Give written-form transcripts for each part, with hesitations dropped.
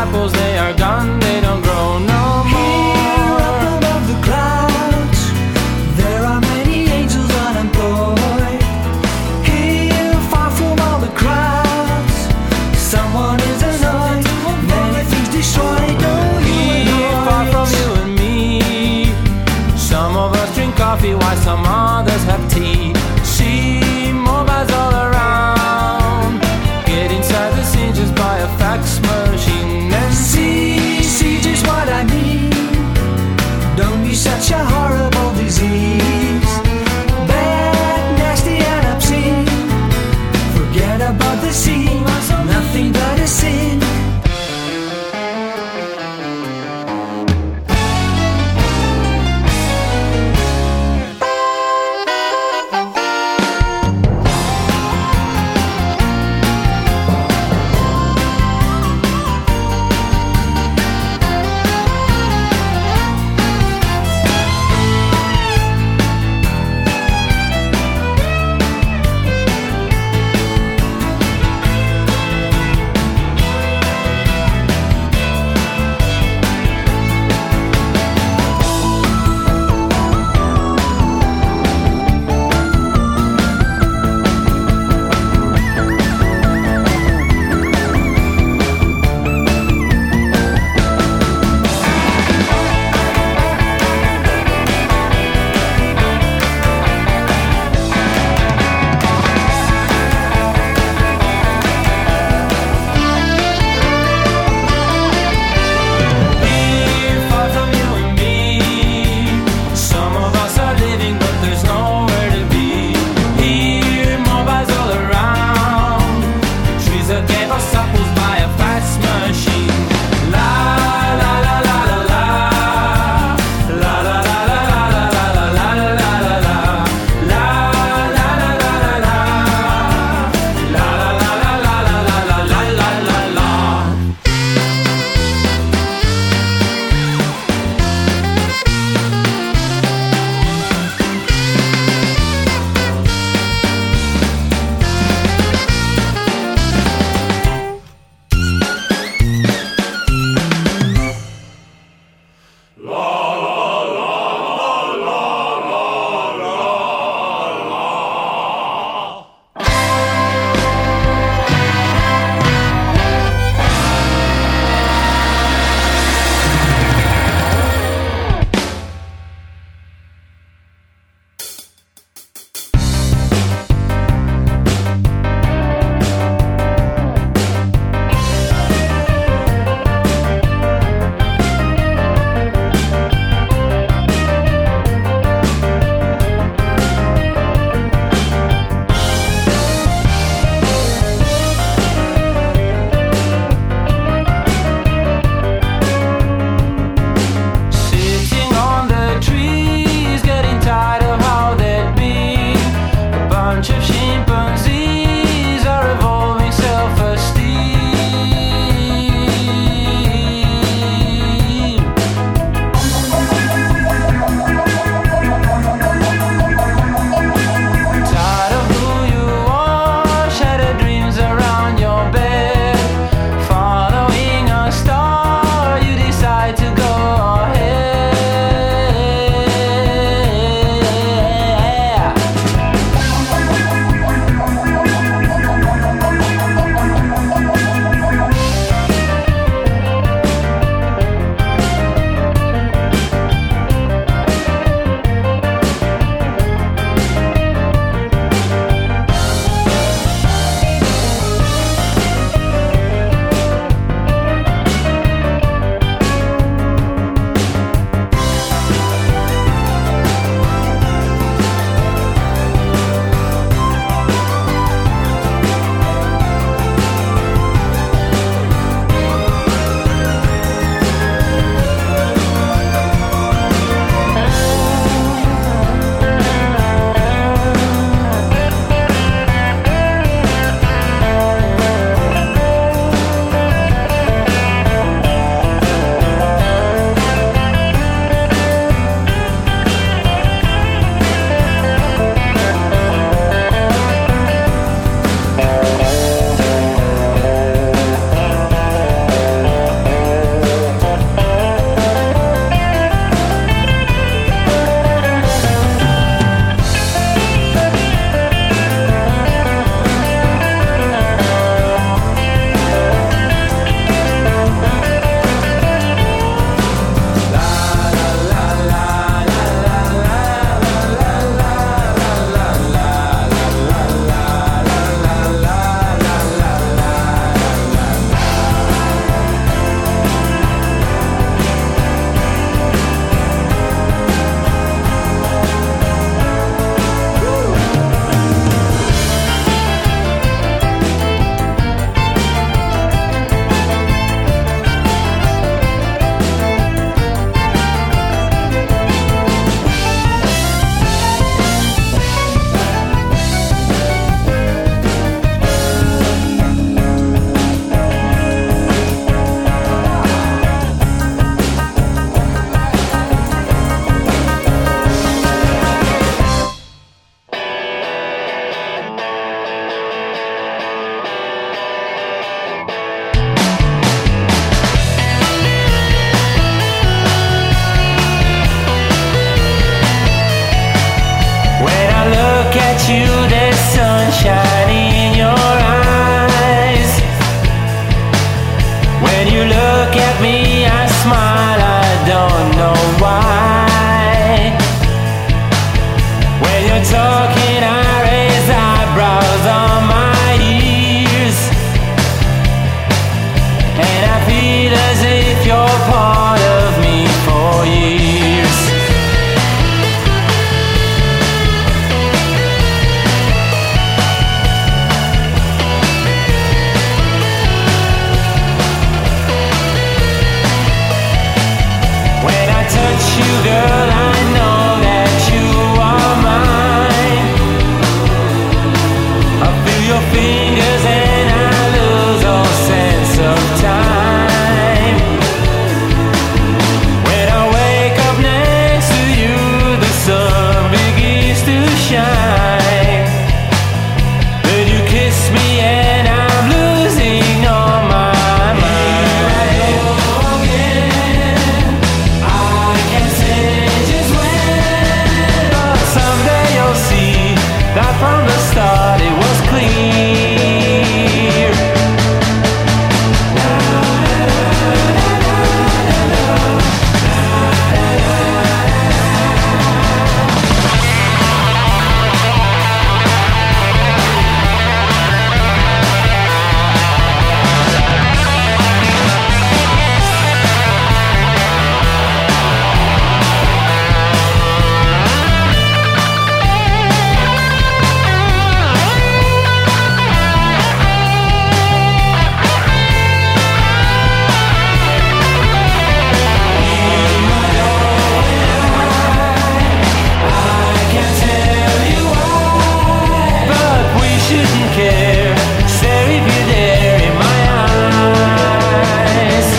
apples, they are gone, they don't grow no more. Here up above the clouds, there are many angels unemployed. Here far from all the crowds, someone is annoyed. Many things destroyed, oh you and I. Far from you and me. Some of us drink coffee while some others have tea. See mobiles all around. Get inside the scene just by a fax machine and See just what I you, there's sunshine in your eyes. When you look at me, I smile, I don't know why. When you're talking, I raise eyebrows on my ears, and I feel as if you're part of me for years. When I touch you, girl, I know that you are mine. I feel your fingers and I lose all sense of time. When I wake up next to you, the sun begins to shine. Then you kiss me and I'm losing all my mind. I can't say just when, but someday you'll see that from the start it was clear. But we shouldn't care. Stare if you're there in my eyes.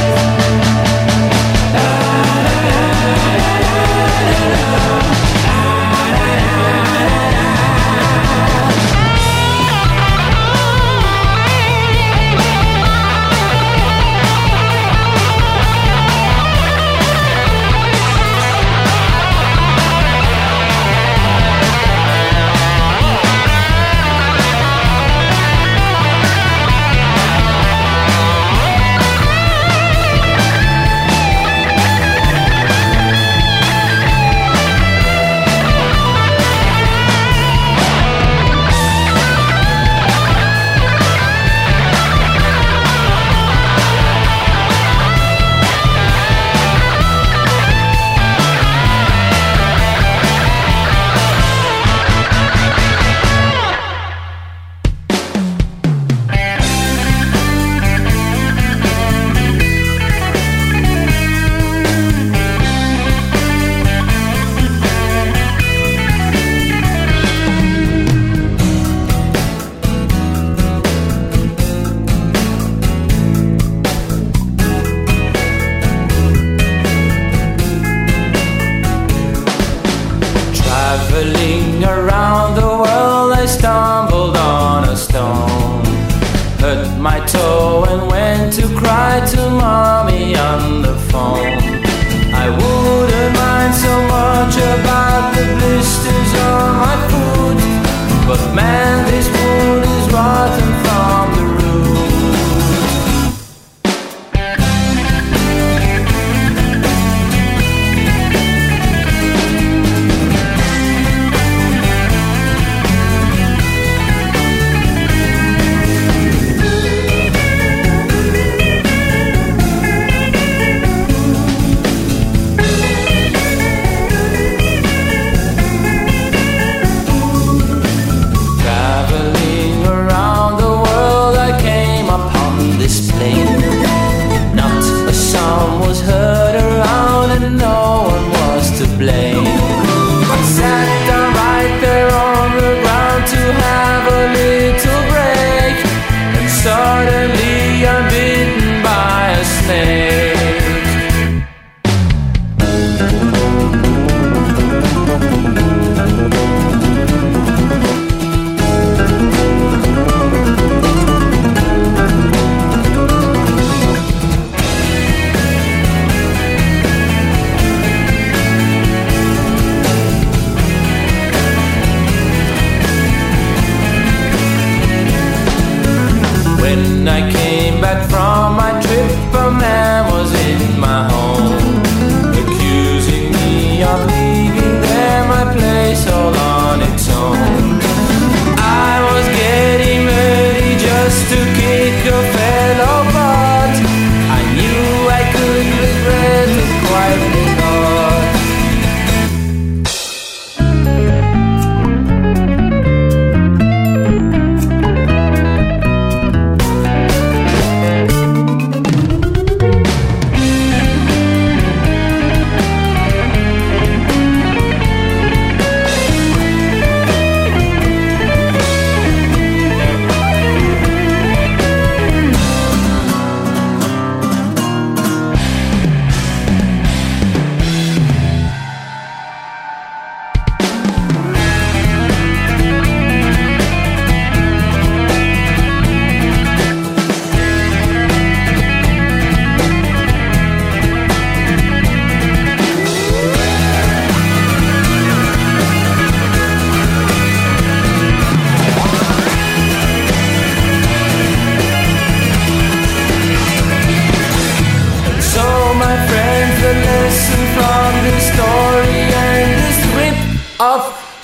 Traveling around the world, I stumbled on a stone, hurt my toe and went to cry to mommy on the phone. I wouldn't mind so much about the blisters on my foot, but man, this wound is rotten from the root.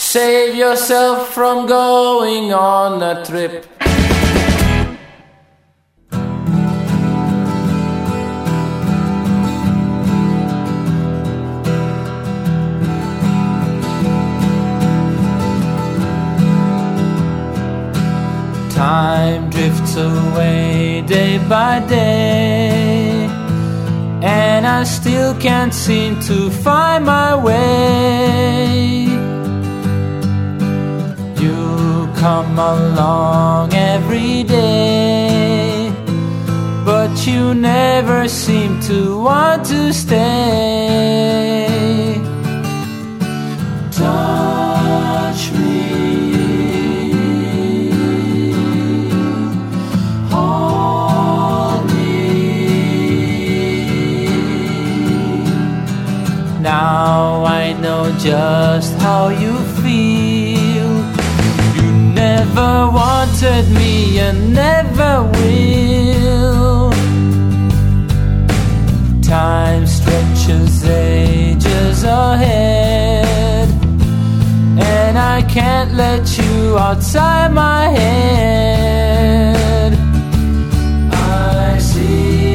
Save yourself from going on a trip. Time drifts away day by day, and I still can't seem to find my way. You come along every day, but you never seem to want to stay. Touch me, now I know just how you feel. You never wanted me and never will. Time stretches ages ahead, and I can't let you outside my head. I see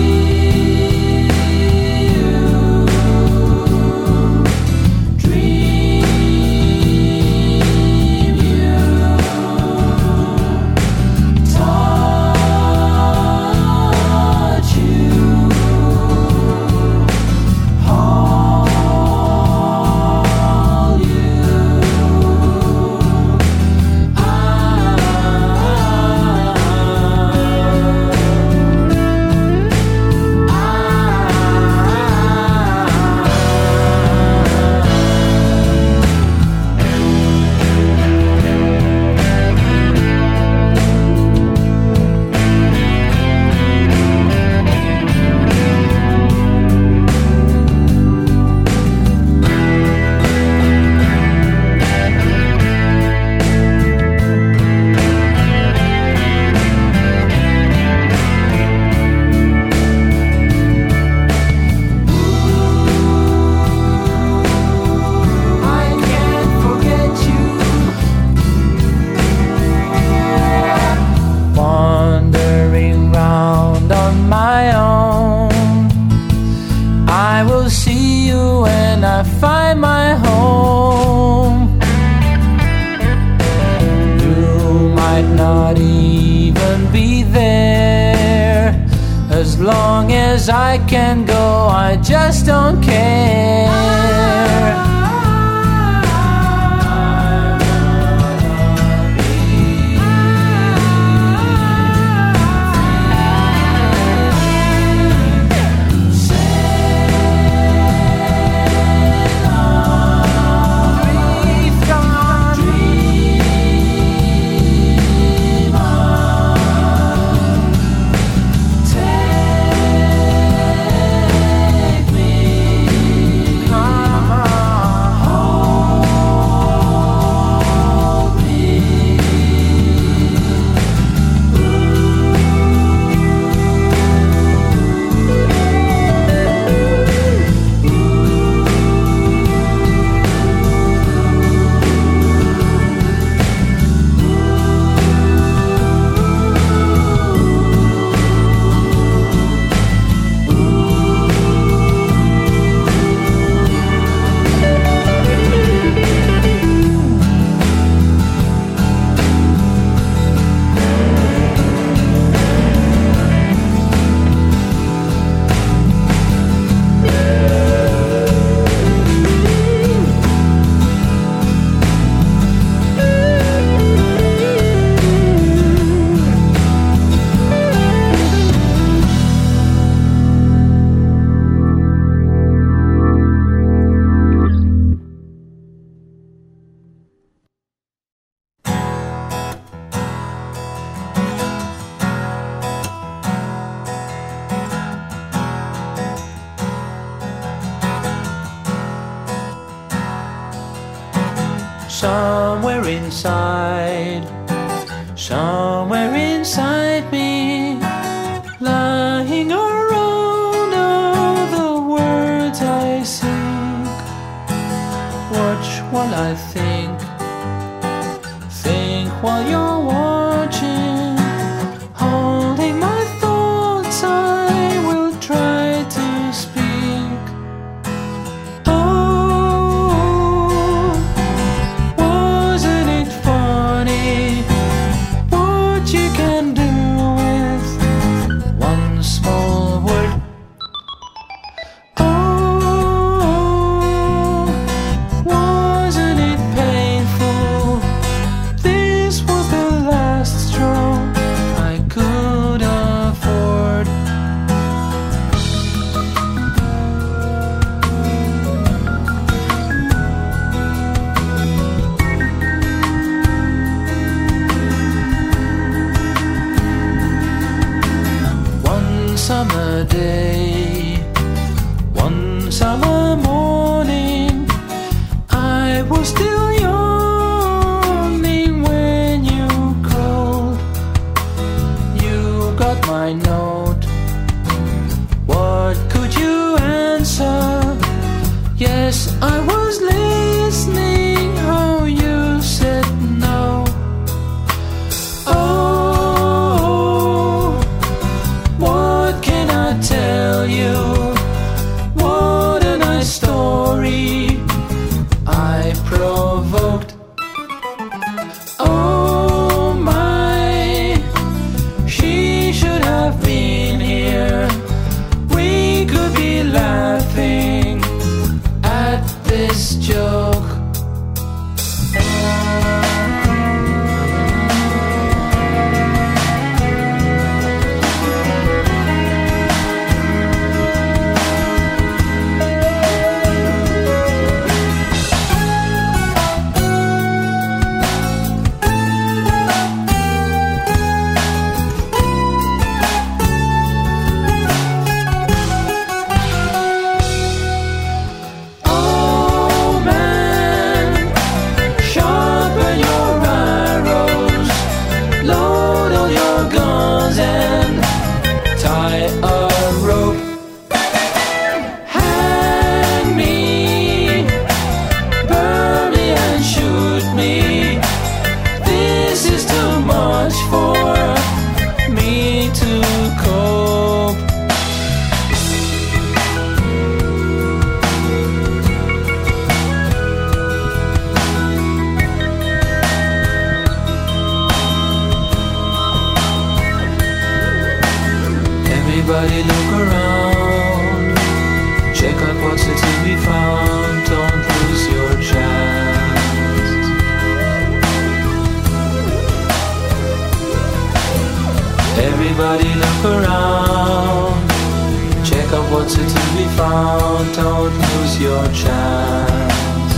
I can go, I just don't care. Somewhere inside me, lying around all the words I sing. Watch while I think Yes, I was listening how you said no. Oh, what can I tell you? What a nice story I provoked. Oh my, she should have been here. We could be laughing at this joke. Everybody look around, check out what's to be found, don't lose your chance. Everybody look around, check out what's to be found, don't lose your chance.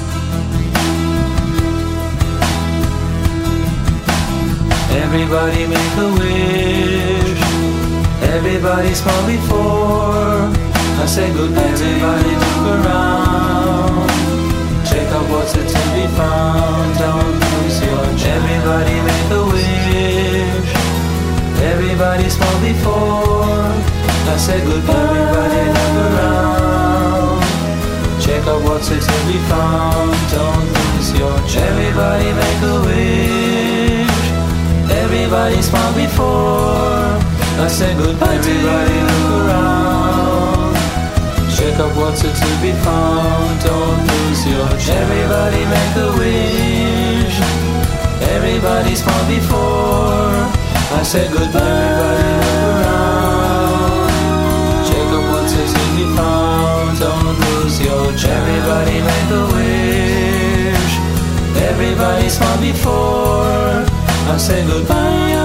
Everybody make a wish, everybody smile before I say goodbye. Everybody look around, check out what's to be found, don't lose your chance. Everybody make a wish, everybody smile before I say goodbye. Everybody look around, check out what's to be found, don't lose your chance. Everybody make a wish, everybody smile before I say goodbye. Everybody look around, check out what's to be found, don't lose your chance. Everybody make a wish, everybody smile before I say goodbye. Everybody look around, check out what's to be found, don't lose your chance. Everybody make a wish, everybody smile before I say goodbye.